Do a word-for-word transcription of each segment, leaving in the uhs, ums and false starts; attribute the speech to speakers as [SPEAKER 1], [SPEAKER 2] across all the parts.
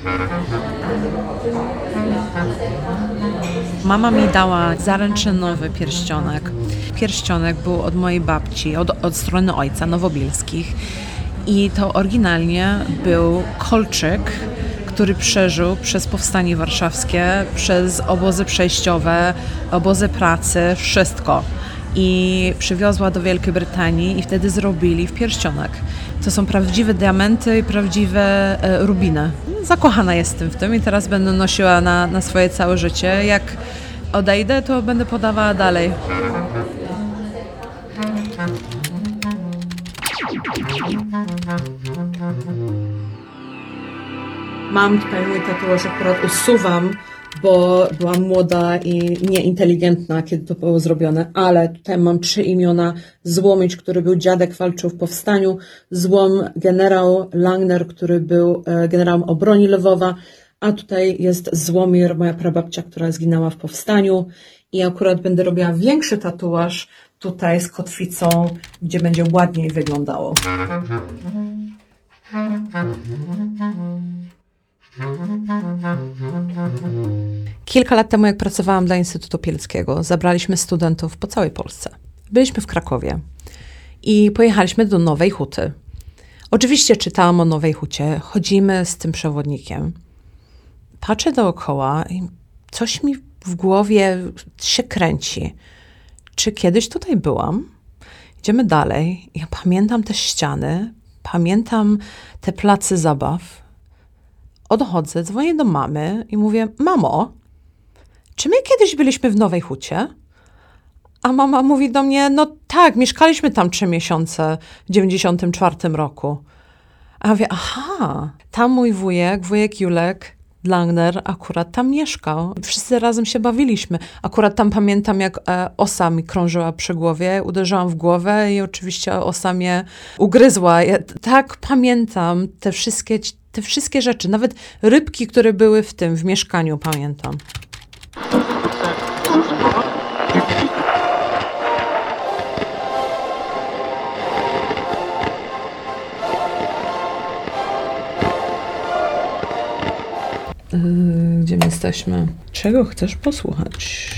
[SPEAKER 1] Mama mi dała zaręczynowy pierścionek. Pierścionek był od mojej babci, od, od strony ojca, Nowobilskich. I to oryginalnie był kolczyk, który przeżył przez powstanie warszawskie, przez obozy przejściowe, obozy pracy, wszystko. I przywiozła do Wielkiej Brytanii i wtedy zrobili w pierścionek. To są prawdziwe diamenty i prawdziwe e, rubiny. Zakochana jestem w tym i teraz będę nosiła na, na swoje całe życie. Jak odejdę, to będę podawała dalej. Mam tutaj mój tatuaż, akurat usuwam, bo byłam młoda i nieinteligentna, kiedy to było zrobione, ale tutaj mam trzy imiona. Złomicz, który był dziadek, walczył w powstaniu, Złom generał Langner, który był generałem obrony Lwowa, a tutaj jest Złomir, moja prababcia, która zginęła w powstaniu i akurat będę robiła większy tatuaż tutaj z kotwicą, gdzie będzie ładniej wyglądało. Kilka lat temu, jak pracowałam dla Instytutu Pileckiego, zabraliśmy studentów po całej Polsce. Byliśmy w Krakowie i pojechaliśmy do Nowej Huty. Oczywiście czytałam o Nowej Hucie, chodzimy z tym przewodnikiem. Patrzę dookoła i coś mi w głowie się kręci. Czy kiedyś tutaj byłam? Idziemy dalej. Ja pamiętam te ściany, pamiętam te place zabaw. Odchodzę, dzwonię do mamy i mówię: mamo, czy my kiedyś byliśmy w Nowej Hucie? A mama mówi do mnie: no tak, mieszkaliśmy tam trzy miesiące w dziewięćdziesiątym czwartym roku. A ja mówię: aha, tam mój wujek, wujek Julek Langner akurat tam mieszkał. Wszyscy razem się bawiliśmy. Akurat tam pamiętam, jak e, osa mi krążyła przy głowie, uderzyłam w głowę i oczywiście osa mnie ugryzła. Ja tak pamiętam te wszystkie, te wszystkie rzeczy. Nawet rybki, które były w tym, w mieszkaniu, pamiętam. Gdzie my jesteśmy? Czego chcesz posłuchać?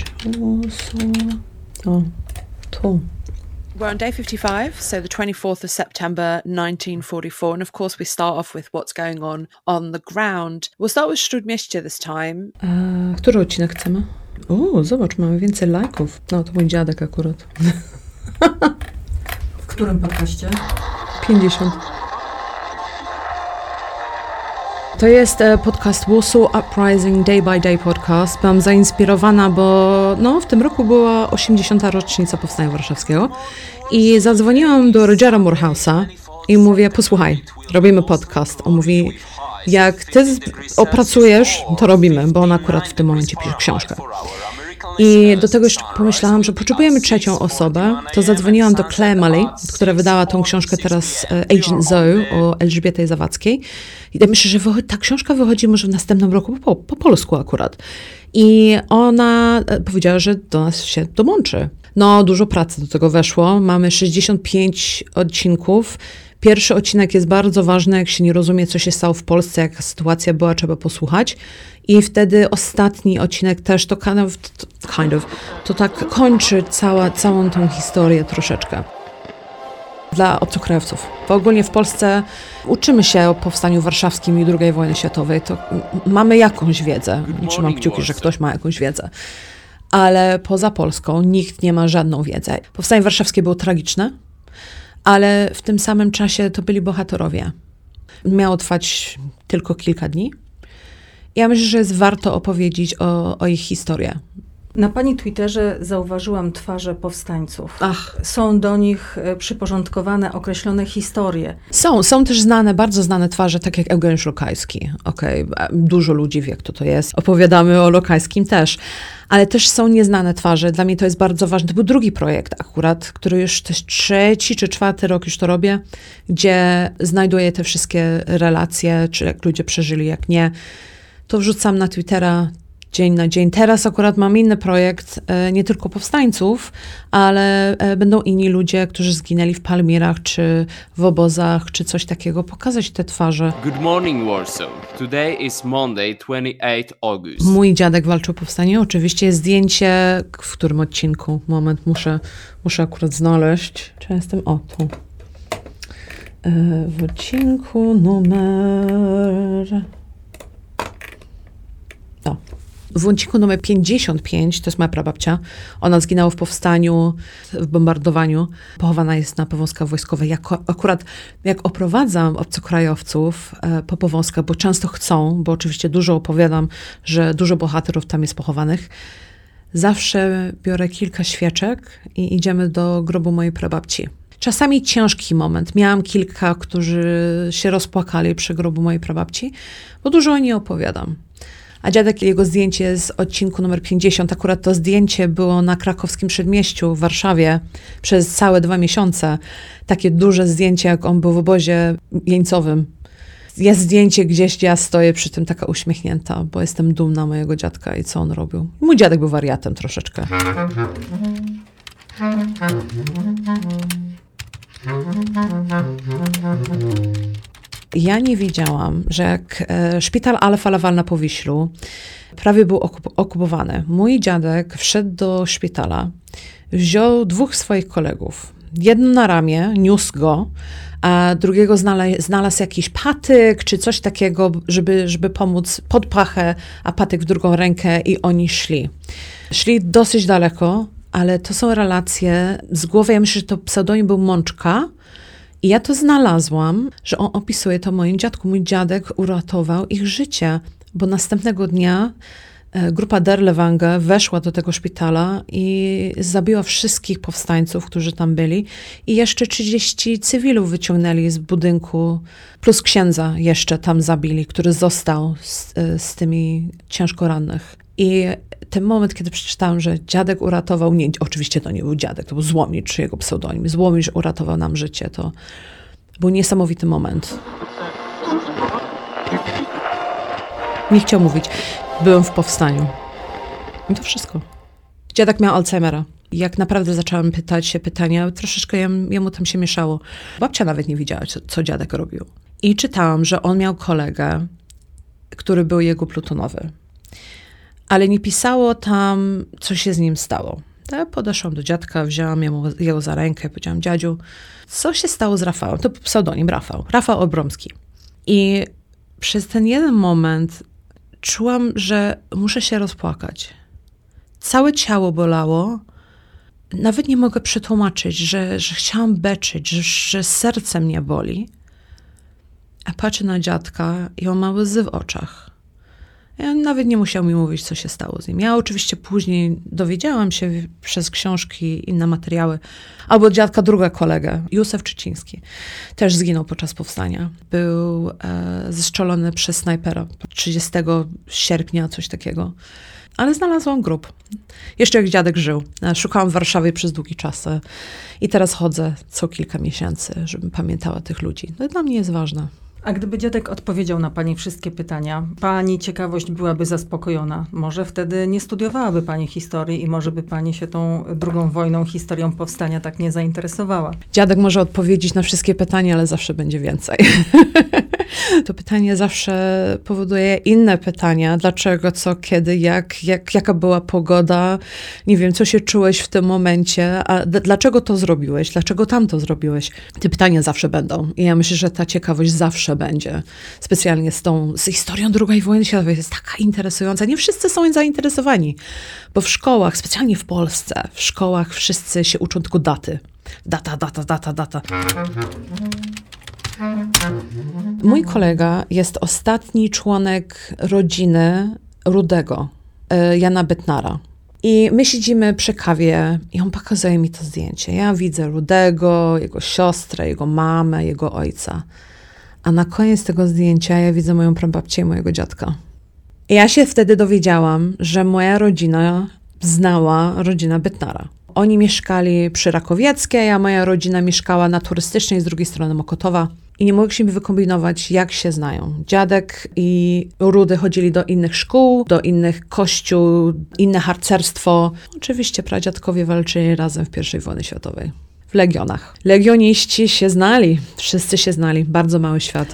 [SPEAKER 1] O, tu.
[SPEAKER 2] We're on day fifty-five, so the twenty-fourth of September nineteen forty-four, and of course we start off with what's going on on the ground. We'll start with Śródmieście this time.
[SPEAKER 1] A, który odcinek chcemy? O, zobacz, mamy więcej lajków. No, to mój dziadek akurat.
[SPEAKER 3] W którym podcaście?
[SPEAKER 1] pięćdziesiąt. To jest podcast Warsaw Uprising Day by Day podcast. Byłam zainspirowana, bo no, w tym roku była osiemdziesiąta rocznica Powstania Warszawskiego i zadzwoniłam do Rogera Moorhouse'a i mówię: posłuchaj, robimy podcast. On mówi: jak ty opracujesz, to robimy, bo on akurat w tym momencie pisze książkę. I do tego jeszcze pomyślałam, że potrzebujemy trzecią osobę. To zadzwoniłam do Claire Mully, która wydała tą książkę teraz Agent Zoe o Elżbietej Zawadzkiej. I myślę, że ta książka wychodzi może w następnym roku po, po polsku akurat. I ona powiedziała, że do nas się dołączy. No, dużo pracy do tego weszło. Mamy sześćdziesiąt pięć odcinków. Pierwszy odcinek jest bardzo ważny, jak się nie rozumie, co się stało w Polsce, jaka sytuacja była, trzeba posłuchać. I wtedy ostatni odcinek też to kind of, kind of to tak kończy cała, całą tą historię troszeczkę. Dla obcokrajowców. Bo ogólnie w Polsce uczymy się o powstaniu warszawskim i drugiej wojny światowej. To mamy jakąś wiedzę. Nie trzymam kciuki, że ktoś ma jakąś wiedzę. Ale poza Polską nikt nie ma żadną wiedzę. Powstanie warszawskie było tragiczne, ale w tym samym czasie to byli bohaterowie. Miało trwać tylko kilka dni. Ja myślę, że jest warto opowiedzieć o, o ich historię.
[SPEAKER 3] Na pani Twitterze zauważyłam twarze powstańców.
[SPEAKER 1] Ach.
[SPEAKER 3] Są do nich przyporządkowane określone historie.
[SPEAKER 1] Są, są też znane, bardzo znane twarze, tak jak Eugeniusz Lokajski. Okej, okay. Dużo ludzi wie, kto to jest. Opowiadamy o Lokajskim też. Ale też są nieznane twarze. Dla mnie to jest bardzo ważne. To był drugi projekt akurat, który już to jest trzeci czy czwarty rok już to robię, gdzie znajduję te wszystkie relacje, czy jak ludzie przeżyli, jak nie. To wrzucam na Twittera dzień na dzień. Teraz akurat mam inny projekt, nie tylko powstańców, ale będą inni ludzie, którzy zginęli w Palmirach, czy w obozach, czy coś takiego. Pokazać te twarze.
[SPEAKER 4] Good morning, Warsaw. Today is Monday, twenty-eighth August.
[SPEAKER 1] Mój dziadek walczył o powstanie. Oczywiście jest zdjęcie, w którym odcinku? Moment, muszę, muszę akurat znaleźć. Czy jestem? O, tu. W odcinku numer... O. W odcinku numer pięćdziesiąt pięć, to jest moja prababcia, ona zginęła w powstaniu, w bombardowaniu. Pochowana jest na powązkach wojskowych. Jak, akurat jak oprowadzam obcokrajowców e, po powązkach, bo często chcą, bo oczywiście dużo opowiadam, że dużo bohaterów tam jest pochowanych, zawsze biorę kilka świeczek i idziemy do grobu mojej prababci. Czasami ciężki moment. Miałam kilka, którzy się rozpłakali przy grobu mojej prababci, bo dużo o niej opowiadam. A dziadek, jego zdjęcie z odcinku numer pięćdziesiąt, akurat to zdjęcie było na krakowskim Przedmieściu w Warszawie przez całe dwa miesiące. Takie duże zdjęcie, jak on był w obozie jeńcowym. Jest zdjęcie gdzieś, gdzie ja stoję przy tym taka uśmiechnięta, bo jestem dumna mojego dziadka i co on robił. Mój dziadek był wariatem troszeczkę. Ja nie wiedziałam, że jak e, szpital Alfa Laval na Powiślu prawie był okup- okupowany. Mój dziadek wszedł do szpitala, wziął dwóch swoich kolegów. Jeden na ramię, niósł go, a drugiego znalazł, znalazł jakiś patyk czy coś takiego, żeby, żeby pomóc pod pachę, a patyk w drugą rękę i oni szli. Szli dosyć daleko, ale to są relacje z głowy. Ja myślę, że to pseudonim był Mączka. I ja to znalazłam, że on opisuje to moim dziadku. Mój dziadek uratował ich życie, bo następnego dnia e, grupa Derlewange weszła do tego szpitala i zabiła wszystkich powstańców, którzy tam byli. I jeszcze trzydzieści cywilów wyciągnęli z budynku, plus księdza jeszcze tam zabili, który został z, z tymi ciężko rannych. I ten moment, kiedy przeczytałam, że dziadek uratował, nie, oczywiście to nie był dziadek, to był Złomicz, jego pseudonim. Złomicz uratował nam życie, to był niesamowity moment. Nie chciał mówić, byłem w powstaniu. I to wszystko. Dziadek miał Alzheimera. Jak naprawdę zaczęłam pytać się pytania, troszeczkę jemu tam się mieszało. Babcia nawet nie wiedziała, co, co dziadek robił. I czytałam, że on miał kolegę, który był jego plutonowy. Ale nie pisało tam, co się z nim stało. Ja podeszłam do dziadka, wzięłam jemu, jego za rękę, powiedziałam: dziadziu, co się stało z Rafałem? To pseudonim Rafał, Rafał Obromski. I przez ten jeden moment czułam, że muszę się rozpłakać. Całe ciało bolało. Nawet nie mogę przetłumaczyć, że, że chciałam beczyć, że, że serce mnie boli. A patrzę na dziadka i on ma łzy w oczach. Ja nawet nie musiał mi mówić, co się stało z nim. Ja oczywiście później dowiedziałam się przez książki i inne materiały. Albo od dziadka druga kolega, Józef Czyciński, też zginął podczas powstania. Był e, zestrzelony przez snajpera trzydziestego sierpnia, coś takiego. Ale znalazłam grób. Jeszcze jak dziadek żył. Szukałam w Warszawie przez długi czas. I teraz chodzę co kilka miesięcy, żebym pamiętała tych ludzi. To dla mnie jest ważne.
[SPEAKER 3] A gdyby dziadek odpowiedział na pani wszystkie pytania, pani ciekawość byłaby zaspokojona. Może wtedy nie studiowałaby pani historii i może by pani się tą drugą wojną, historią powstania tak nie zainteresowała.
[SPEAKER 1] Dziadek może odpowiedzieć na wszystkie pytania, ale zawsze będzie więcej. To pytanie zawsze powoduje inne pytania. Dlaczego, co, kiedy, jak, jak, jaka była pogoda, nie wiem, co się czułeś w tym momencie, a d- dlaczego to zrobiłeś, dlaczego tam to zrobiłeś. Te pytania zawsze będą. I ja myślę, że ta ciekawość zawsze będzie. Specjalnie z tą, z historią drugiej wojny światowej jest taka interesująca. Nie wszyscy są zainteresowani, bo w szkołach, specjalnie w Polsce, w szkołach wszyscy się uczą tylko daty. Data, data, data, data. Mój kolega jest ostatni członek rodziny Rudego, Jana Bytnara. I my siedzimy przy kawie i on pokazuje mi to zdjęcie. Ja widzę Rudego, jego siostrę, jego mamę, jego ojca. A na koniec tego zdjęcia ja widzę moją prababcię i mojego dziadka. I ja się wtedy dowiedziałam, że moja rodzina znała rodzinę Bytnara. Oni mieszkali przy Rakowieckiej, a moja rodzina mieszkała na Turystycznej z drugiej strony Mokotowa. i nie mogliśmy wykombinować, jak się znają. Dziadek i Rudy chodzili do innych szkół, do innych kościół, inne harcerstwo. Oczywiście pradziadkowie walczyli razem w pierwszej wojnie światowej. W legionach. Legioniści się znali, wszyscy się znali, bardzo mały świat.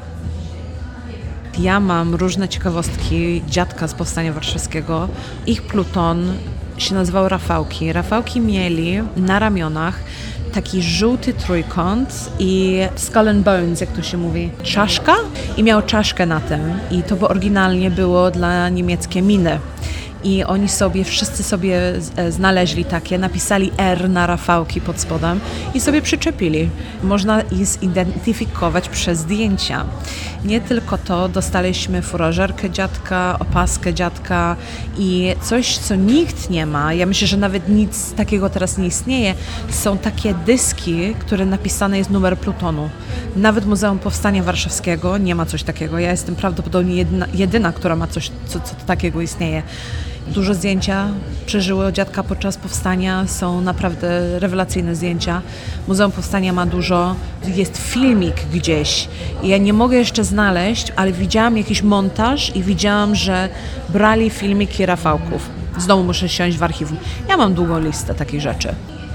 [SPEAKER 1] Ja mam różne ciekawostki dziadka z Powstania Warszawskiego. Ich pluton się nazywał Rafałki. Rafałki mieli na ramionach taki żółty trójkąt i skull and bones, jak to się mówi, czaszka i miał czaszkę na tym. I to by oryginalnie było dla niemieckie miny. I oni sobie, wszyscy sobie znaleźli takie, napisali R na Rafałki pod spodem i sobie przyczepili. Można je zidentyfikować przez zdjęcia. Nie tylko to, dostaliśmy furażerkę dziadka, opaskę dziadka i coś, co nikt nie ma, ja myślę, że nawet nic takiego teraz nie istnieje, są takie dyski, które napisane jest numer plutonu. Nawet Muzeum Powstania Warszawskiego nie ma coś takiego. Ja jestem prawdopodobnie jedyna, jedyna która ma coś, co, co takiego istnieje. Dużo zdjęcia przeżyło dziadka podczas powstania, są naprawdę rewelacyjne zdjęcia. Muzeum Powstania ma dużo, jest filmik gdzieś. Ja nie mogę jeszcze znaleźć, ale widziałam jakiś montaż i widziałam, że brali filmiki Rafałków. Znowu muszę siąść w archiwum. Ja mam długą listę takich rzeczy.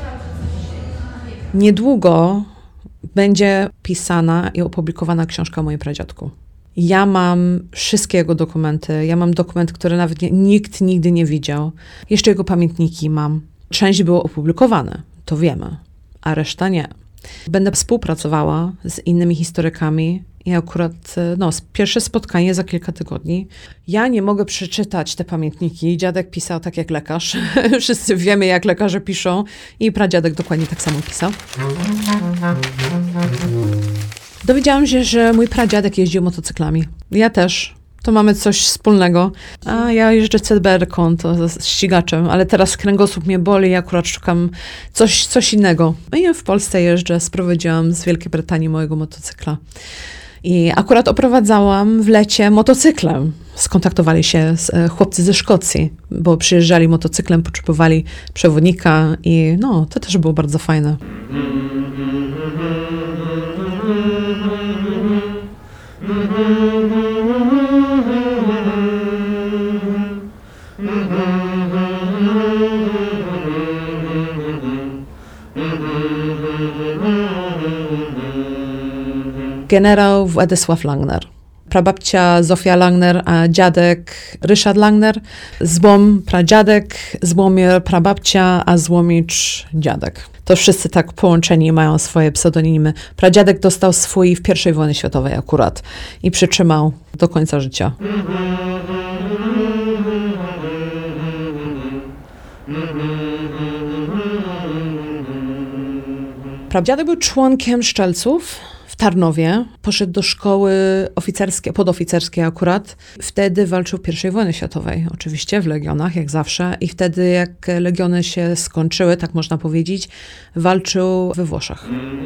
[SPEAKER 1] Niedługo będzie pisana i opublikowana książka o moim pradziadku. Ja mam wszystkie jego dokumenty. Ja mam dokument, który nawet nie, nikt nigdy nie widział. Jeszcze jego pamiętniki mam. Część było opublikowane, to wiemy, a reszta nie. Będę współpracowała z innymi historykami i akurat no, pierwsze spotkanie za kilka tygodni. Ja nie mogę przeczytać te pamiętniki. Dziadek pisał tak jak lekarz. Wszyscy wiemy, jak lekarze piszą i pradziadek dokładnie tak samo pisał. Dowiedziałam się, że mój pradziadek jeździł motocyklami. Ja też. To mamy coś wspólnego. A ja jeżdżę C B R-ką, to z ścigaczem, ale teraz kręgosłup mnie boli i akurat szukam coś, coś innego. No i w Polsce jeżdżę, sprowadziłam z Wielkiej Brytanii mojego motocykla. I akurat oprowadzałam w lecie motocyklem. Skontaktowali się z, chłopcy ze Szkocji, bo przyjeżdżali motocyklem, potrzebowali przewodnika i no, to też było bardzo fajne. Generał Władysław Langner, prababcia Zofia Langner, a dziadek Ryszard Langner, Złom pradziadek, Złomir prababcia, a Złomicz dziadek. To wszyscy tak połączeni mają swoje pseudonimy. Pradziadek dostał swój w pierwszej wojnie światowej akurat i przytrzymał do końca życia. Pradziadek był członkiem Szczelców w Tarnowie. Poszedł do szkoły oficerskiej, podoficerskiej akurat. Wtedy walczył w pierwszej wojnie światowej, oczywiście w legionach, jak zawsze. I wtedy, jak legiony się skończyły, tak można powiedzieć, walczył we Włoszech.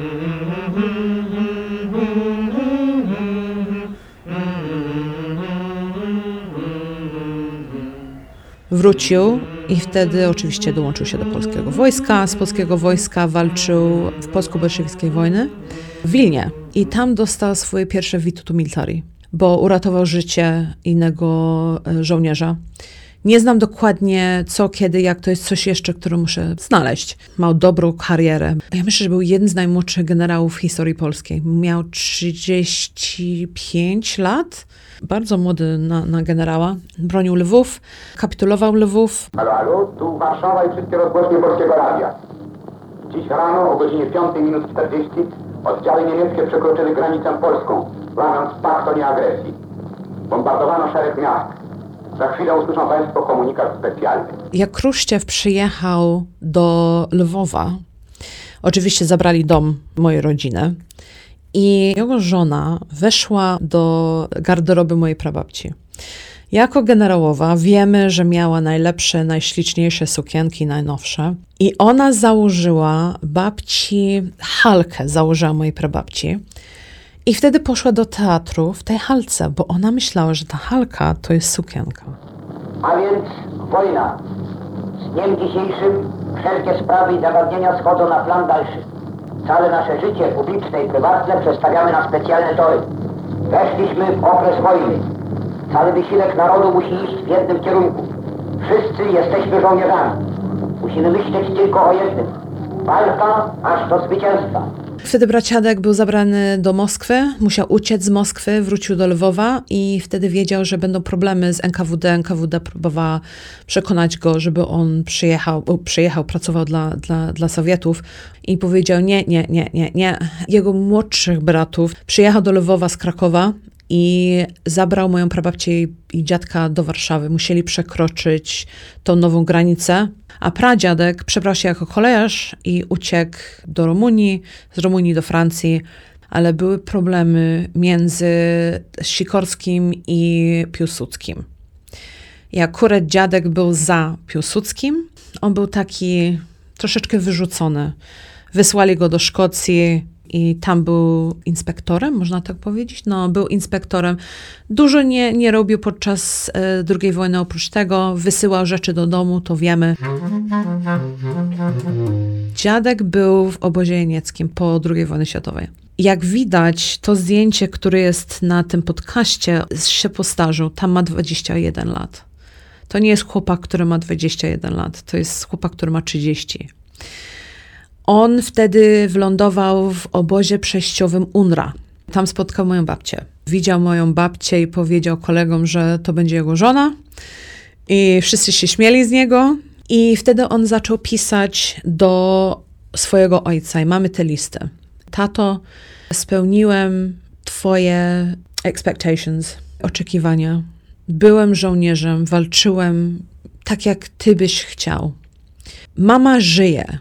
[SPEAKER 1] Wrócił i wtedy oczywiście dołączył się do polskiego wojska. Z polskiego wojska walczył w polsko-bolszewickiej wojnie w Wilnie i tam dostał swoje pierwsze virtuti militari, bo uratował życie innego żołnierza. Nie znam dokładnie co, kiedy, jak, to jest coś jeszcze, które muszę znaleźć. Miał dobrą karierę. Ja myślę, że był jeden z najmłodszych generałów w historii polskiej. Miał trzydzieści pięć lat. Bardzo młody na, na generała. Bronił Lwów, kapitulował Lwów.
[SPEAKER 5] Halo, halo, tu Warszawa i wszystkie rozgłośnie Polskiego Radia. Dziś rano o godzinie piątej minut czterdzieści oddziały niemieckie przekroczyły granicę polską, łamiąc pakt o nieagresji. Bombardowano szereg miast. Za chwilę usłyszą Państwo komunikat specjalny.
[SPEAKER 1] Jak Kruszciew przyjechał do Lwowa, oczywiście zabrali dom mojej rodziny i jego żona weszła do garderoby mojej prababci. Jako generałowa wiemy, że miała najlepsze, najśliczniejsze sukienki, najnowsze. I ona założyła babci halkę, założyła mojej prababci. I wtedy poszła do teatru w tej halce, bo ona myślała, że ta halka to jest sukienka.
[SPEAKER 6] A więc wojna. Z dniem dzisiejszym wszelkie sprawy i zagadnienia schodzą na plan dalszy. Całe nasze życie publiczne i prywatne przestawiamy na specjalne tory. Weszliśmy w okres wojny. Cały wysiłek narodu musi iść w jednym kierunku. Wszyscy jesteśmy żołnierzami. Musimy myśleć tylko o jednym. Walka aż do zwycięstwa.
[SPEAKER 1] Wtedy braciadek był zabrany do Moskwy, musiał uciec z Moskwy, wrócił do Lwowa i wtedy wiedział, że będą problemy z N K W D. N K W D próbowała przekonać go, żeby on przyjechał, przyjechał pracował dla, dla, dla Sowietów i powiedział nie, nie, nie, nie, nie. Jego młodszych bratów przyjechał do Lwowa z Krakowa i zabrał moją prababcię i, i dziadka do Warszawy. Musieli przekroczyć tą nową granicę. A pradziadek przebrał się jako kolejarz i uciekł do Rumunii, z Rumunii do Francji, ale były problemy między Sikorskim i Piłsudskim. I akurat dziadek był za Piłsudskim. On był taki troszeczkę wyrzucony. Wysłali go do Szkocji i tam był inspektorem, można tak powiedzieć. No, był inspektorem. Dużo nie, nie robił podczas e, drugiej wojny oprócz tego. Wysyłał rzeczy do domu, to wiemy. Dziadek był w obozie niemieckim po drugiej wojnie światowej. Jak widać, to zdjęcie, które jest na tym podcaście, się postarzył. Tam ma dwadzieścia jeden lat. To nie jest chłopak, który ma dwadzieścia jeden lat. To jest chłopak, który ma trzydzieści. On wtedy wylądował w obozie przejściowym U N R A. Tam spotkał moją babcię. Widział moją babcię i powiedział kolegom, że to będzie jego żona. I wszyscy się śmieli z niego. I wtedy on zaczął pisać do swojego ojca. I mamy tę listę. Tato, spełniłem twoje expectations, oczekiwania. Byłem żołnierzem, walczyłem tak, jak ty byś chciał. Mama żyje.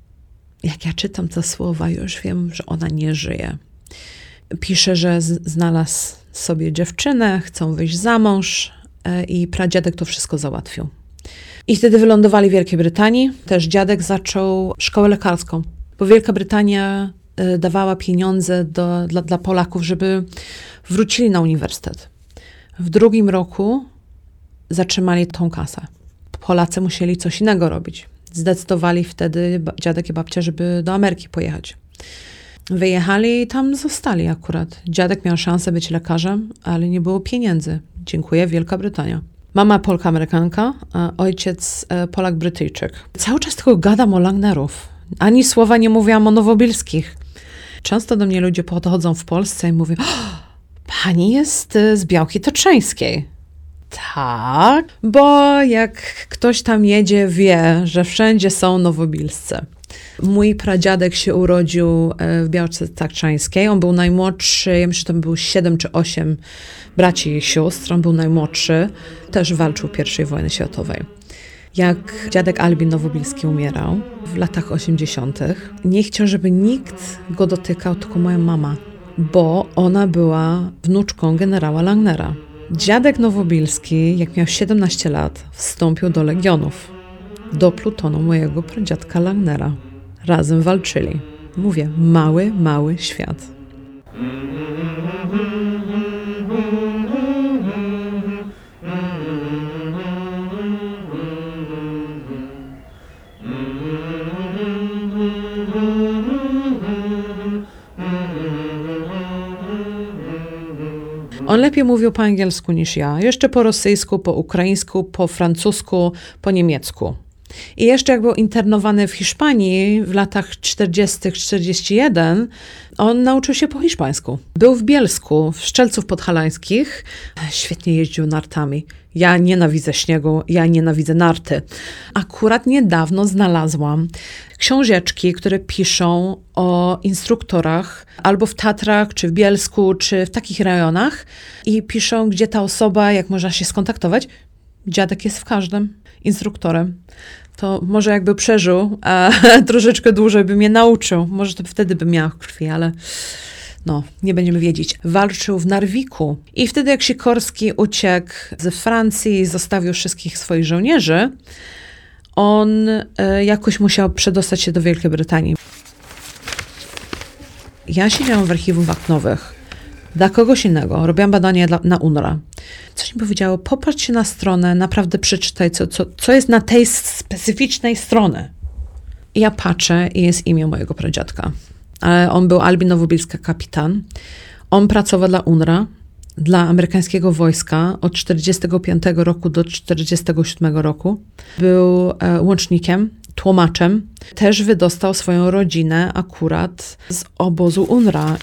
[SPEAKER 1] Jak ja czytam te słowa, już wiem, że ona nie żyje. Pisze, że z- znalazł sobie dziewczynę, chcą wyjść za mąż e, i pradziadek to wszystko załatwił. I wtedy wylądowali w Wielkiej Brytanii. Też dziadek zaczął szkołę lekarską, bo Wielka Brytania e, dawała pieniądze do, dla, dla Polaków, żeby wrócili na uniwersytet. W drugim roku zatrzymali tą kasę. Polacy musieli coś innego robić. Zdecydowali wtedy dziadek i babcia, żeby do Ameryki pojechać. Wyjechali i tam zostali akurat. Dziadek miał szansę być lekarzem, ale nie było pieniędzy. Dziękuję, Wielka Brytania. Mama Polka-Amerykanka, a ojciec Polak-Brytyjczyk. Cały czas tylko gadam o Langnerów. Ani słowa nie mówiłam o Nowobilskich. Często do mnie ludzie podchodzą w Polsce i mówią, pani jest z Białki Tatrzańskiej. Tak, bo jak ktoś tam jedzie, wie, że wszędzie są nowobilscy. Mój pradziadek się urodził w Białce Tatrzańskiej. On był najmłodszy, ja myślę, że tam było siedem czy osiem braci i sióstr. On był najmłodszy. Też walczył w pierwszej wojnie światowej. Jak dziadek Albin Nowobilski umierał w latach osiemdziesiątych, nie chciał, żeby nikt go dotykał, tylko moja mama, bo ona była wnuczką generała Langnera. Dziadek Nowobilski, jak miał siedemnaście lat, wstąpił do Legionów, do plutonu mojego pradziadka Langnera. Razem walczyli. Mówię, mały, mały świat. On lepiej mówił po angielsku niż ja. Jeszcze po rosyjsku, po ukraińsku, po francusku, po niemiecku. I jeszcze jak był internowany w Hiszpanii w latach czterdziestych czterdziesty jeden, on nauczył się po hiszpańsku. Był w Bielsku, w Strzelców Podhalańskich. Świetnie jeździł nartami. Ja nienawidzę śniegu, ja nienawidzę narty. Akurat niedawno znalazłam książeczki, które piszą o instruktorach albo w Tatrach, czy w Bielsku, czy w takich rejonach i piszą, gdzie ta osoba, jak można się skontaktować. Dziadek jest w każdym instruktorem. To może jakby przeżył, a troszeczkę dłużej by mnie nauczył. Może to wtedy by miała krwi, ale no, nie będziemy wiedzieć. Walczył w Narwiku i wtedy jak Sikorski uciekł ze Francji, zostawił wszystkich swoich żołnierzy, on e, jakoś musiał przedostać się do Wielkiej Brytanii. Ja siedziałam w archiwum wapnowych dla kogoś innego. Robiłam badania dla, na U N R A. Coś mi powiedziało, popatrz się na stronę, naprawdę przeczytaj, co, co, co jest na tej specyficznej stronie. I ja patrzę i jest imię mojego pradziadka. ale on był Albin Nowobilska kapitan. On pracował dla U N R A, dla amerykańskiego wojska od czterdziestego piątego roku do czterdziestego siódmego roku. Był e, łącznikiem, tłumaczem. Też wydostał swoją rodzinę akurat z obozu U N R A.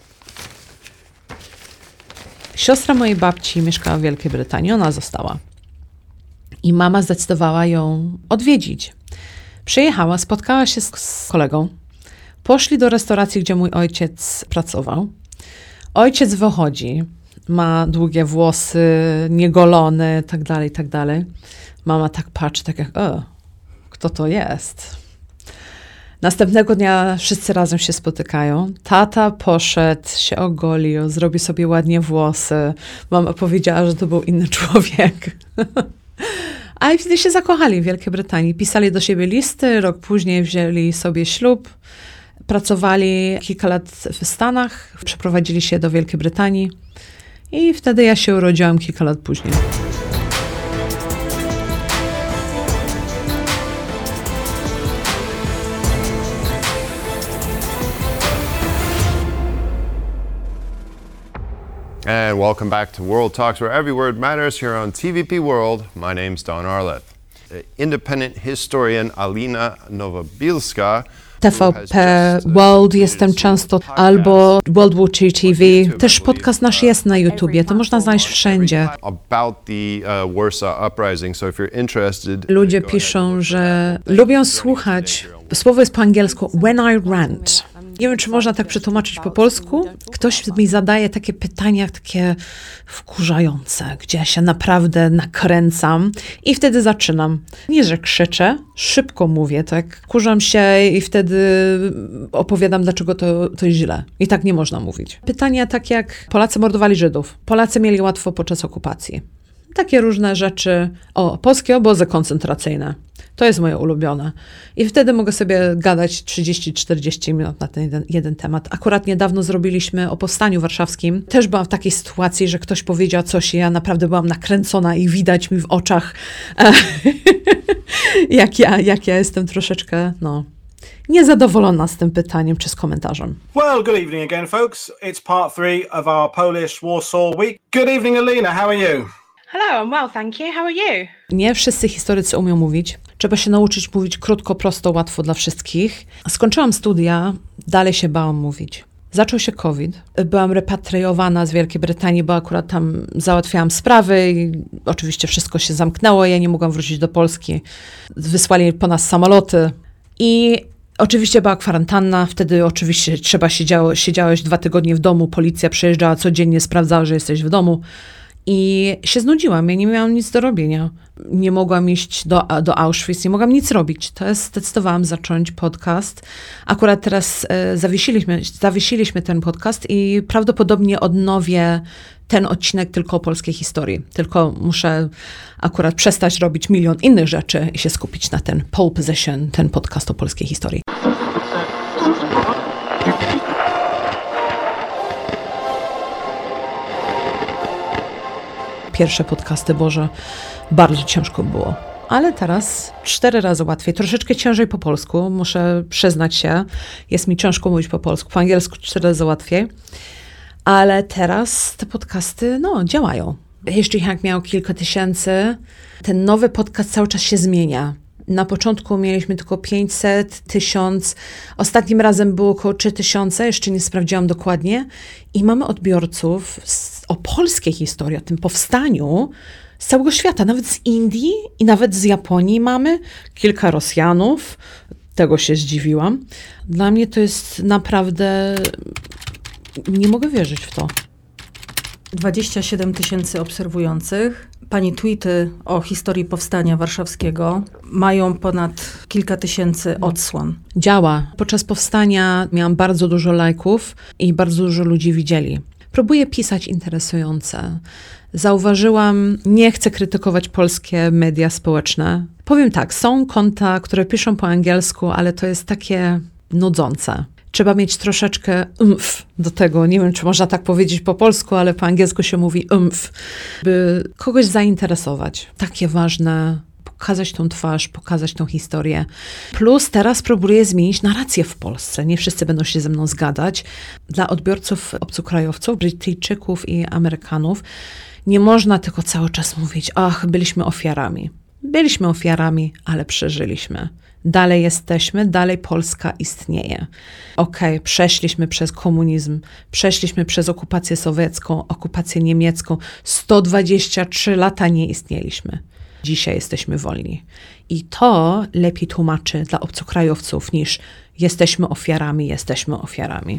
[SPEAKER 1] Siostra mojej babci mieszkała w Wielkiej Brytanii, ona została. I mama zdecydowała ją odwiedzić. Przyjechała, spotkała się z, z kolegą. Poszli do restauracji, gdzie mój ojciec pracował. Ojciec wychodzi, ma długie włosy, niegolony, tak dalej, tak dalej. Mama tak patrzy, tak jak, o, kto to jest? Następnego dnia wszyscy razem się spotykają. Tata poszedł, się ogolił, zrobił sobie ładnie włosy. Mama powiedziała, że to był inny człowiek. A i wtedy się zakochali w Wielkiej Brytanii. Pisali do siebie listy, rok później wzięli sobie ślub. Pracowali kilka lat w Stanach, przeprowadzili się do Wielkiej Brytanii i wtedy ja się urodziłam kilka lat później.
[SPEAKER 7] And welcome back to World Talks, where every word matters here on T V P World. My name's Don Arlett. Independent historian Alina Nowobilska.
[SPEAKER 1] T V P World jestem często, albo World War Two T V. Też podcast nasz jest na YouTubie, to można znaleźć wszędzie. Ludzie piszą, że lubią słuchać, słowo jest po angielsku, when I rant. Nie wiem, czy można tak przetłumaczyć po polsku. Ktoś mi zadaje takie pytania, takie wkurzające, gdzie ja się naprawdę nakręcam i wtedy zaczynam. Nie, że krzyczę, szybko mówię, tak. Wkurzam się i wtedy opowiadam, dlaczego to, to jest źle. I tak nie można mówić. Pytania takie jak Polacy mordowali Żydów. Polacy mieli łatwo podczas okupacji. Takie różne rzeczy. O, polskie obozy koncentracyjne. To jest moje ulubione. I wtedy mogę sobie gadać trzydzieści czterdzieści minut na ten jeden, jeden temat. Akurat niedawno zrobiliśmy o Powstaniu Warszawskim. Też byłam w takiej sytuacji, że ktoś powiedział coś i ja naprawdę byłam nakręcona i widać mi w oczach, jak, ja, jak ja jestem troszeczkę, no, niezadowolona z tym pytaniem czy z komentarzem.
[SPEAKER 8] Well, good evening again, folks. It's part three of our Polish Warsaw Week. Good evening, Alina. How are you?
[SPEAKER 2] Hello, I'm well, thank you. How are you?
[SPEAKER 1] Nie wszyscy historycy umią mówić. Trzeba się nauczyć mówić krótko, prosto, łatwo dla wszystkich. Skończyłam studia, dalej się bałam mówić. Zaczął się COVID. Byłam repatriowana z Wielkiej Brytanii, bo akurat tam załatwiałam sprawy i oczywiście wszystko się zamknęło. Ja nie mogłam wrócić do Polski. Wysłali po nas samoloty i oczywiście była kwarantanna. Wtedy oczywiście trzeba siedziało, siedziałeś dwa tygodnie w domu. Policja przyjeżdżała codziennie, sprawdzała, że jesteś w domu. I się znudziłam, ja nie miałam nic do robienia. Nie mogłam iść do, do Auschwitz, nie mogłam nic robić. To jest, zdecydowałam zacząć podcast. Akurat teraz e, zawiesiliśmy, zawiesiliśmy ten podcast i prawdopodobnie odnowię ten odcinek tylko o polskiej historii. Tylko muszę akurat przestać robić milion innych rzeczy i się skupić na ten pole position, ten podcast o polskiej historii. Pierwsze podcasty, Boże, bardzo ciężko było. Ale teraz cztery razy łatwiej. Troszeczkę ciężej po polsku, muszę przyznać się. Jest mi ciężko mówić po polsku. Po angielsku cztery razy łatwiej. Ale teraz te podcasty, no, działają. History Hack miał kilka tysięcy. Ten nowy podcast cały czas się zmienia. Na początku mieliśmy tylko pięćset, tysiąc. Ostatnim razem było około trzy tysiące, jeszcze nie sprawdziłam dokładnie. I mamy odbiorców z, o polskiej historii, o tym powstaniu z całego świata, nawet z Indii i nawet z Japonii mamy. Kilka Rosjanów, tego się zdziwiłam. Dla mnie to jest naprawdę... Nie mogę wierzyć w to.
[SPEAKER 3] dwadzieścia siedem tysięcy obserwujących. Pani tweety o historii Powstania Warszawskiego mają ponad kilka tysięcy odsłon.
[SPEAKER 1] Działa. Podczas powstania miałam bardzo dużo lajków i bardzo dużo ludzi widzieli. Próbuję pisać interesujące. Zauważyłam, nie chcę krytykować polskie media społeczne. Powiem tak, są konta, które piszą po angielsku, ale to jest takie nudzące. Trzeba mieć troszeczkę umf do tego. Nie wiem, czy można tak powiedzieć po polsku, ale po angielsku się mówi umf, by kogoś zainteresować. Takie ważne, pokazać tą twarz, pokazać tą historię. Plus teraz próbuję zmienić narrację w Polsce. Nie wszyscy będą się ze mną zgadzać. Dla odbiorców obcokrajowców, Brytyjczyków i Amerykanów nie można tylko cały czas mówić, ach, byliśmy ofiarami. Byliśmy ofiarami, ale przeżyliśmy. Dalej jesteśmy, dalej Polska istnieje. Okej, okay, przeszliśmy przez komunizm, przeszliśmy przez okupację sowiecką, okupację niemiecką. sto dwadzieścia trzy lata nie istnieliśmy. Dzisiaj jesteśmy wolni. I to lepiej tłumaczy dla obcokrajowców niż jesteśmy ofiarami, jesteśmy ofiarami.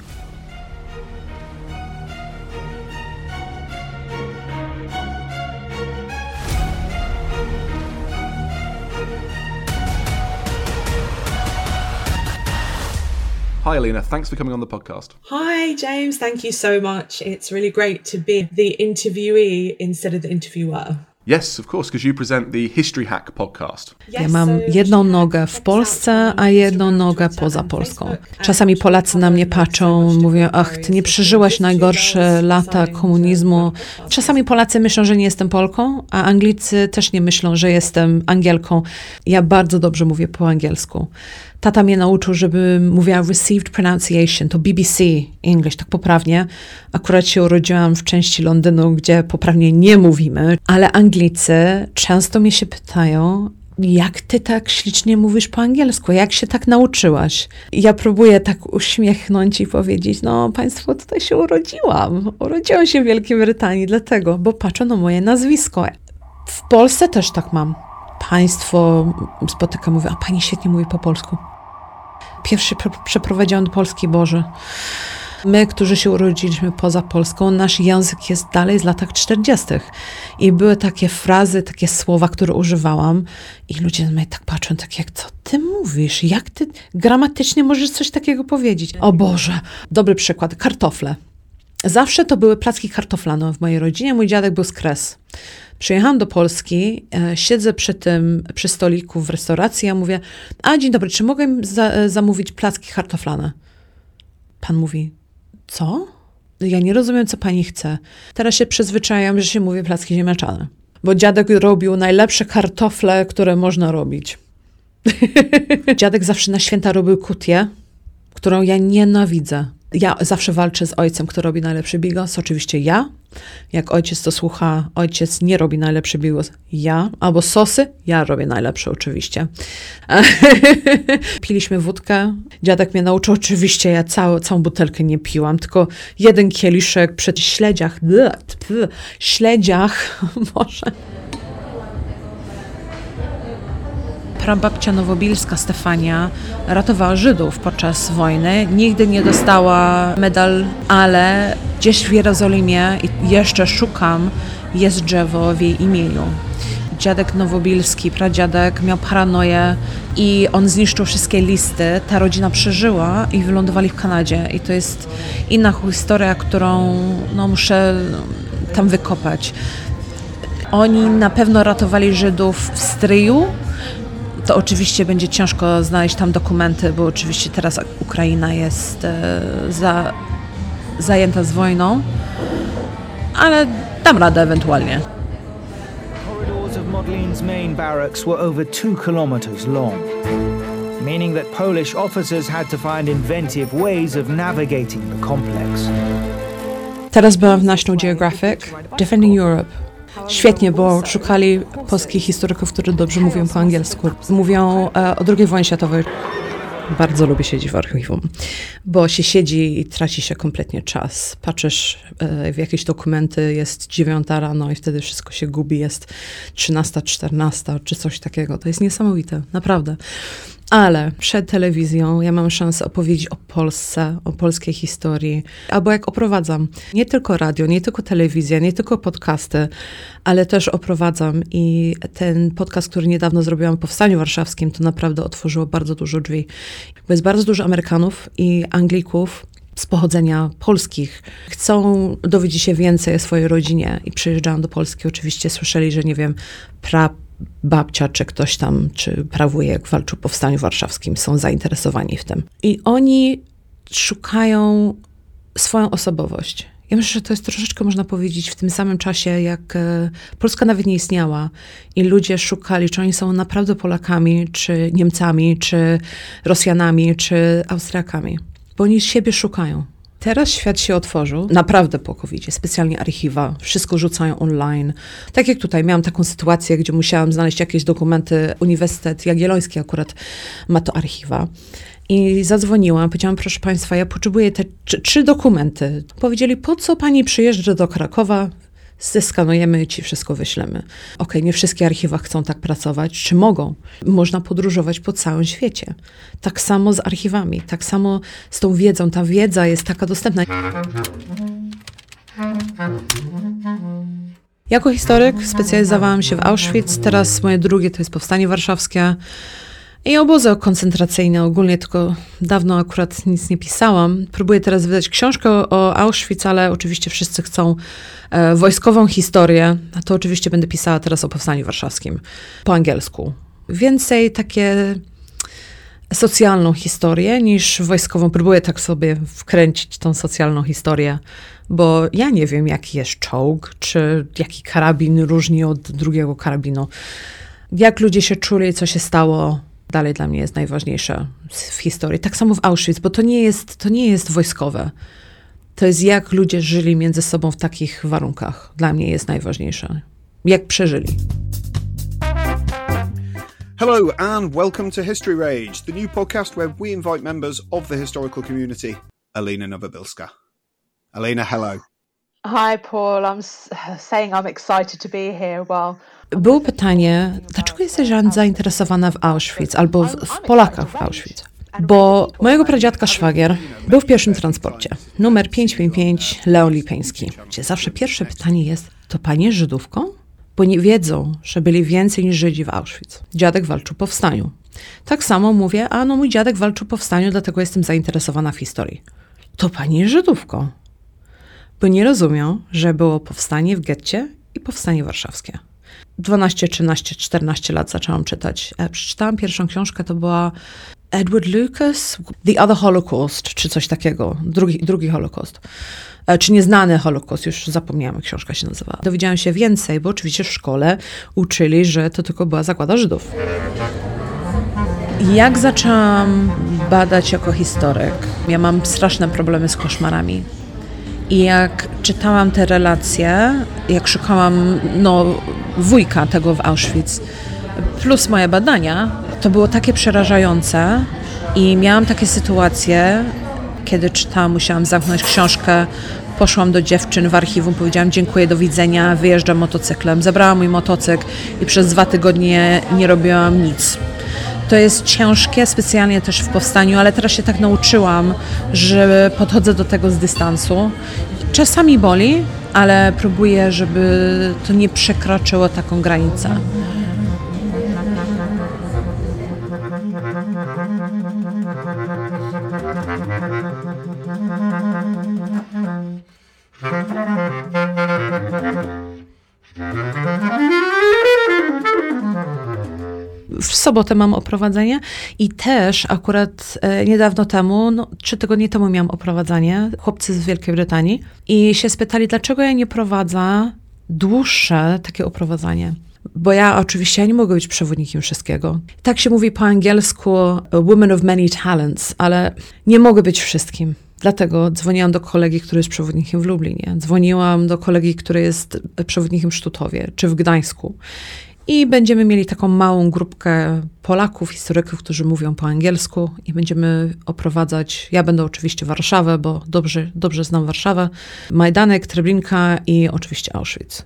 [SPEAKER 9] Hi, Alina. Thanks for coming on the podcast.
[SPEAKER 2] Hi, James. Thank you so much. It's really great to be the interviewee instead of the interviewer.
[SPEAKER 9] Yes, of course, because you present the History Hack podcast.
[SPEAKER 1] Ja mam jedną nogę w Polsce, a jedną nogę poza Polską. Czasami Polacy na mnie patrzą, mówią, ach, ty nie przeżyłaś najgorsze lata komunizmu. Czasami Polacy myślą, że nie jestem Polką, a Anglicy też nie myślą, że jestem Angielką. Ja bardzo dobrze mówię po angielsku. Tata mnie nauczył, żebym mówiła received pronunciation, to B B C English, tak poprawnie. Akurat się urodziłam w części Londynu, gdzie poprawnie nie mówimy, ale Anglicy często mnie się pytają, jak ty tak ślicznie mówisz po angielsku? Jak się tak nauczyłaś? I ja próbuję tak uśmiechnąć i powiedzieć, no państwo, tutaj się urodziłam. Urodziłam się w Wielkiej Brytanii, dlatego, bo patrzę na moje nazwisko. W Polsce też tak mam. Państwo spotyka, mówię, a pani świetnie mówi po polsku. Pierwszy pr- przeprowadziłam do Polski, Boże. My, którzy się urodziliśmy poza Polską, nasz język jest dalej z latach czterdziestych. I były takie frazy, takie słowa, które używałam i ludzie na mnie tak patrzą, tak jak, co ty mówisz? Jak ty gramatycznie możesz coś takiego powiedzieć? O Boże. Dobry przykład. Kartofle. Zawsze to były placki kartoflane w mojej rodzinie. Mój dziadek był z Kres. Przyjechałam do Polski, e, siedzę przy tym, przy stoliku w restauracji, ja mówię, a dzień dobry, czy mogę za, zamówić placki kartoflane? Pan mówi, co? Ja nie rozumiem, co pani chce. Teraz się przyzwyczajam, że się mówi placki ziemniaczane. Bo dziadek robił najlepsze kartofle, które można robić. Dziadek zawsze na święta robił kutię, którą ja nienawidzę. Ja zawsze walczę z ojcem, kto robi najlepszy bigos. Oczywiście ja. Jak ojciec to słucha, ojciec nie robi najlepszy bigos. Ja. Albo sosy. Ja robię najlepsze oczywiście. Piliśmy wódkę. Dziadek mnie nauczył. Oczywiście ja całą, całą butelkę nie piłam, tylko jeden kieliszek przy śledziach. Śledziach. Może. Prababcia nowobilska Stefania ratowała Żydów podczas wojny. Nigdy nie dostała medal, ale gdzieś w Jerozolimie, i jeszcze szukam, jest drzewo w jej imieniu. Dziadek nowobilski, pradziadek miał paranoję i on zniszczył wszystkie listy. Ta rodzina przeżyła i wylądowali w Kanadzie. I to jest inna historia, którą no, muszę tam wykopać. Oni na pewno ratowali Żydów w stryju. To oczywiście będzie ciężko znaleźć tam dokumenty, bo oczywiście teraz Ukraina jest e, za, zajęta z wojną, ale dam radę ewentualnie.
[SPEAKER 10] Corridors of Modline's main barracks were over two kilometers long, meaning that Polish officers had to find inventive ways of navigating the complex.
[SPEAKER 1] Teraz byłam w National Geographic, Defending Europe. Świetnie, bo szukali polskich historyków, którzy dobrze mówią po angielsku. Mówią e, o drugiej wojnie światowej. Bardzo lubię siedzieć w archiwum, bo się siedzi i traci się kompletnie czas. Patrzysz e, w jakieś dokumenty, jest dziewiąta rano i wtedy wszystko się gubi, jest trzynasta, czternasta czy coś takiego. To jest niesamowite, naprawdę. Ale przed telewizją ja mam szansę opowiedzieć o Polsce, o polskiej historii. Albo jak oprowadzam, nie tylko radio, nie tylko telewizja, nie tylko podcasty, ale też oprowadzam. I ten podcast, który niedawno zrobiłam o Powstaniu Warszawskim, to naprawdę otworzyło bardzo dużo drzwi. Bo jest bardzo dużo Amerykanów i Anglików z pochodzenia polskich. Chcą dowiedzieć się więcej o swojej rodzinie i przyjeżdżają do Polski. Oczywiście słyszeli, że nie wiem, pra babcia, czy ktoś tam, czy prawujek walczył w Powstaniu Warszawskim, są zainteresowani w tym. I oni szukają swoją osobowość. Ja myślę, że to jest troszeczkę, można powiedzieć, w tym samym czasie, jak e, Polska nawet nie istniała i ludzie szukali, czy oni są naprawdę Polakami, czy Niemcami, czy Rosjanami, czy Austriakami. Bo oni siebie szukają. Teraz świat się otworzył, naprawdę po kowidzie, specjalnie archiwa, wszystko rzucają online. Tak jak tutaj, miałam taką sytuację, gdzie musiałam znaleźć jakieś dokumenty, Uniwersytet Jagielloński akurat ma to archiwa. I zadzwoniłam, powiedziałam, proszę państwa, ja potrzebuję te trzy, trzy dokumenty. Powiedzieli, po co pani przyjeżdża do Krakowa? Zeskanujemy i ci wszystko wyślemy. Okej, nie wszystkie archiwa chcą tak pracować. Czy mogą? Można podróżować po całym świecie. Tak samo z archiwami, tak samo z tą wiedzą. Ta wiedza jest taka dostępna. Jako historyk specjalizowałam się w Auschwitz. Teraz moje drugie to jest Powstanie Warszawskie. I obozy koncentracyjne ogólnie, tylko dawno akurat nic nie pisałam. Próbuję teraz wydać książkę o Auschwitz, ale oczywiście wszyscy chcą e, wojskową historię. A to oczywiście będę pisała teraz o Powstaniu Warszawskim po angielsku. Więcej takie socjalną historię niż wojskową. Próbuję tak sobie wkręcić tą socjalną historię, bo ja nie wiem, jaki jest czołg, czy jaki karabin różni od drugiego karabinu. Jak ludzie się czuli, co się stało, dalej dla mnie jest najważniejsze w historii. Tak samo w Auschwitz, bo to nie jest, to nie jest wojskowe. To jest jak ludzie żyli między sobą w takich warunkach. Dla mnie jest najważniejsze. Jak przeżyli.
[SPEAKER 11] Hello and welcome to History Rage, the new podcast where we invite members of the historical community. Alina Nowobilska. Alina, hello.
[SPEAKER 12] Hi Paul, I'm saying I'm excited to be here. Well,
[SPEAKER 1] było pytanie, dlaczego jesteś zainteresowana w Auschwitz albo w, w Polakach w Auschwitz? Bo mojego pradziadka szwagier był w pierwszym transporcie, numer pięćset pięćdziesiąt pięć, Leon Lipeński, gdzie zawsze pierwsze pytanie jest, to pani jest Żydówką? Bo nie wiedzą, że byli więcej niż Żydzi w Auschwitz. Dziadek walczył w powstaniu. Tak samo mówię, a no mój dziadek walczył w powstaniu, dlatego jestem zainteresowana w historii. To pani jest Żydówką. Bo nie rozumią, że było powstanie w getcie i powstanie warszawskie. dwanaście, trzynaście, czternaście lat zaczęłam czytać. Przeczytałam pierwszą książkę, to była Edward Lucas, The Other Holocaust, czy coś takiego, drugi, drugi Holocaust. Czy Nieznany Holocaust, już zapomniałam, jak książka się nazywała. Dowiedziałam się więcej, bo oczywiście w szkole uczyli, że to tylko była zagłada Żydów. Jak zaczęłam badać jako historyk, ja mam straszne problemy z koszmarami. I jak czytałam te relacje, jak szukałam no, wujka tego w Auschwitz, plus moje badania, to było takie przerażające i miałam takie sytuacje, kiedy czytałam, musiałam zamknąć książkę, poszłam do dziewczyn w archiwum, powiedziałam dziękuję, do widzenia, wyjeżdżam motocyklem, zabrałam mój motocykl i przez dwa tygodnie nie robiłam nic. To jest ciężkie, specjalnie też w powstaniu, ale teraz się tak nauczyłam, że podchodzę do tego z dystansu. Czasami boli, ale próbuję, żeby to nie przekroczyło taką granicę. W sobotę mam oprowadzenie i też akurat e, niedawno temu, no, trzy tygodnie temu miałam oprowadzanie, chłopcy z Wielkiej Brytanii i się spytali, dlaczego ja nie prowadzę dłuższe takie oprowadzanie. Bo ja oczywiście ja nie mogę być przewodnikiem wszystkiego. Tak się mówi po angielsku woman of many talents, ale nie mogę być wszystkim. Dlatego dzwoniłam do kolegi, który jest przewodnikiem w Lublinie. Dzwoniłam do kolegi, który jest przewodnikiem w Sztutowie czy w Gdańsku. I będziemy mieli taką małą grupkę Polaków, historyków, którzy mówią po angielsku i będziemy oprowadzać, ja będę oczywiście Warszawę, bo dobrze, dobrze znam Warszawę, Majdanek, Treblinka i oczywiście Auschwitz.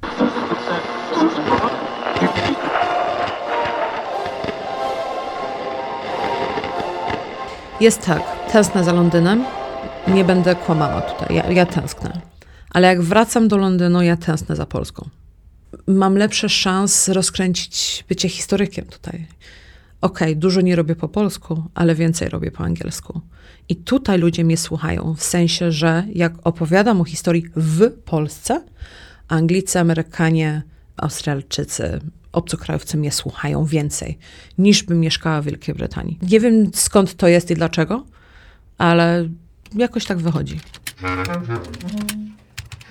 [SPEAKER 1] Jest tak, tęsknę za Londynem, nie będę kłamała tutaj, ja, ja tęsknę. Ale jak wracam do Londynu, ja tęsknę za Polską. Mam lepsze szans rozkręcić bycie historykiem tutaj. Okej, okay, dużo nie robię po polsku, ale więcej robię po angielsku. I tutaj ludzie mnie słuchają, w sensie, że jak opowiadam o historii w Polsce, Anglicy, Amerykanie, Australijczycy, obcokrajowcy mnie słuchają więcej, niż bym mieszkała w Wielkiej Brytanii. Nie wiem, skąd to jest i dlaczego, ale jakoś tak wychodzi.